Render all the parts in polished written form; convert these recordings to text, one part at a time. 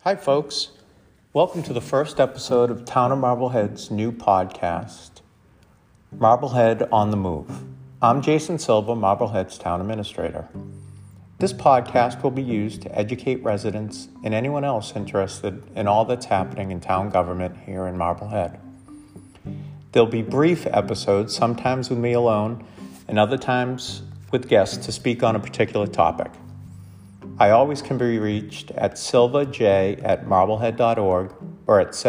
Hi, folks. Welcome to the first episode of Town of Marblehead's new podcast, Marblehead on the Move. I'm Jason Silva, Marblehead's Town Administrator. This podcast will be used to educate residents and anyone else interested in all that's happening in town government here in Marblehead. There'll be brief episodes, sometimes with me alone, and other times with guests to speak on a particular topic. I always can be reached at silvaj@marblehead.org or at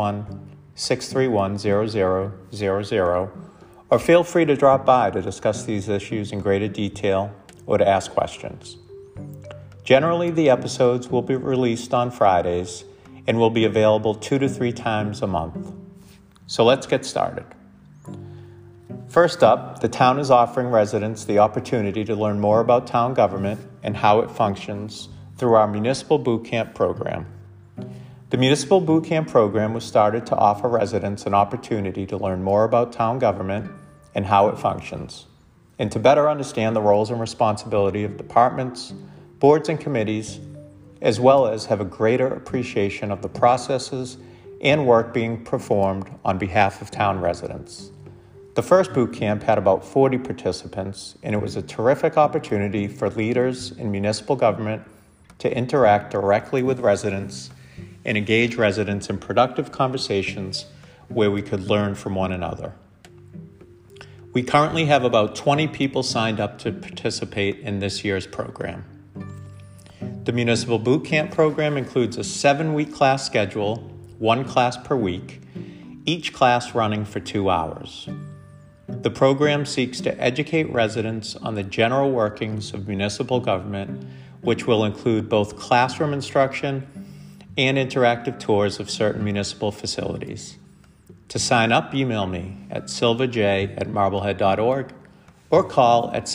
781-631-0000, or feel free to drop by to discuss these issues in greater detail or to ask questions. Generally, the episodes will be released on Fridays and will be available 2 to 3 times a month. So let's get started. First up, the town is offering residents the opportunity to learn more about town government and how it functions through our Municipal Boot Camp program. The Municipal Boot Camp program was started to offer residents an opportunity to learn more about town government and how it functions, and to better understand the roles and responsibility of departments, boards, and committees, as well as have a greater appreciation of the processes and work being performed on behalf of town residents. The first boot camp had about 40 participants, and it was a terrific opportunity for leaders in municipal government to interact directly with residents and engage residents in productive conversations where we could learn from one another. We currently have about 20 people signed up to participate in this year's program. The Municipal Boot Camp program includes a 7-week class schedule, 1 class per week, each class running for 2 hours. The program seeks to educate residents on the general workings of municipal government, which will include both classroom instruction and interactive tours of certain municipal facilities. To sign up, email me at silvaj@marblehead.org or call at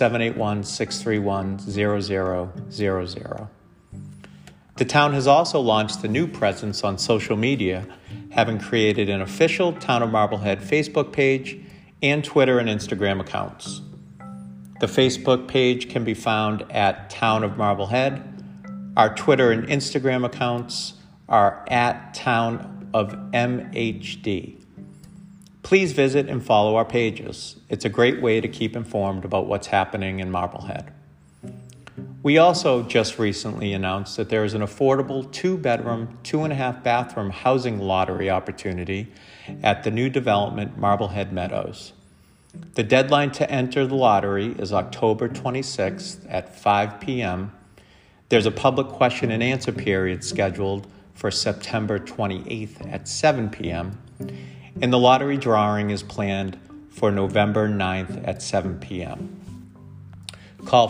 781-631-0000. The town has also launched a new presence on social media, having created an official Town of Marblehead Facebook page and Twitter and Instagram accounts. The Facebook page can be found at Town of Marblehead. Our Twitter and Instagram accounts are at Town of MHD. Please visit and follow our pages. It's a great way to keep informed about what's happening in Marblehead. We also just recently announced that there is an affordable 2-bedroom, 2.5-bathroom housing lottery opportunity at the new development Marblehead Meadows. The deadline to enter the lottery is October 26th at 5 p.m. There's a public question and answer period scheduled for September 28th at 7 p.m. and the lottery drawing is planned for November 9th at 7 p.m. Call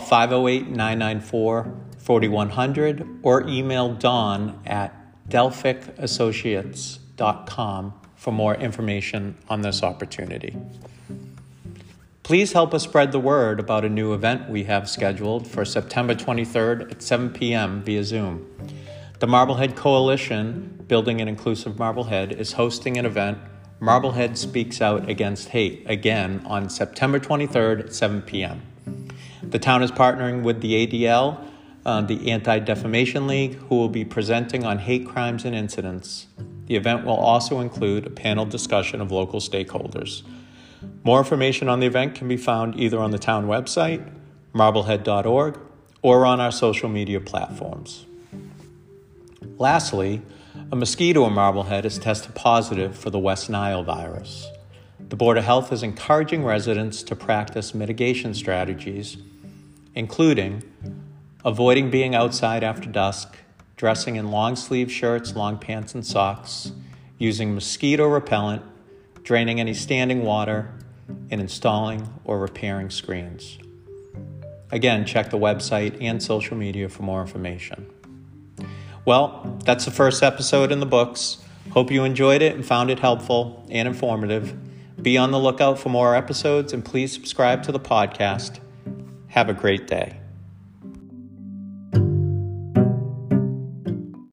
508-994-4100 or email Dawn at delphicassociates.com for more information on this opportunity. Please help us spread the word about a new event we have scheduled for September 23rd at 7 p.m. via Zoom. The Marblehead Coalition, Building an Inclusive Marblehead, is hosting an event, Marblehead Speaks Out Against Hate, again on September 23rd at 7 p.m. The town is partnering with the ADL, the Anti-Defamation League, who will be presenting on hate crimes and incidents. The event will also include a panel discussion of local stakeholders. More information on the event can be found either on the town website, marblehead.org, or on our social media platforms. Lastly, a mosquito in Marblehead has tested positive for the West Nile virus. The Board of Health is encouraging residents to practice mitigation strategies, including avoiding being outside after dusk, dressing in long-sleeve shirts, long pants, and socks, using mosquito repellent, draining any standing water, and installing or repairing screens. Again, check the website and social media for more information. Well, that's the first episode in the books. Hope you enjoyed it and found it helpful and informative. Be on the lookout for more episodes and please subscribe to the podcast. Have a great day.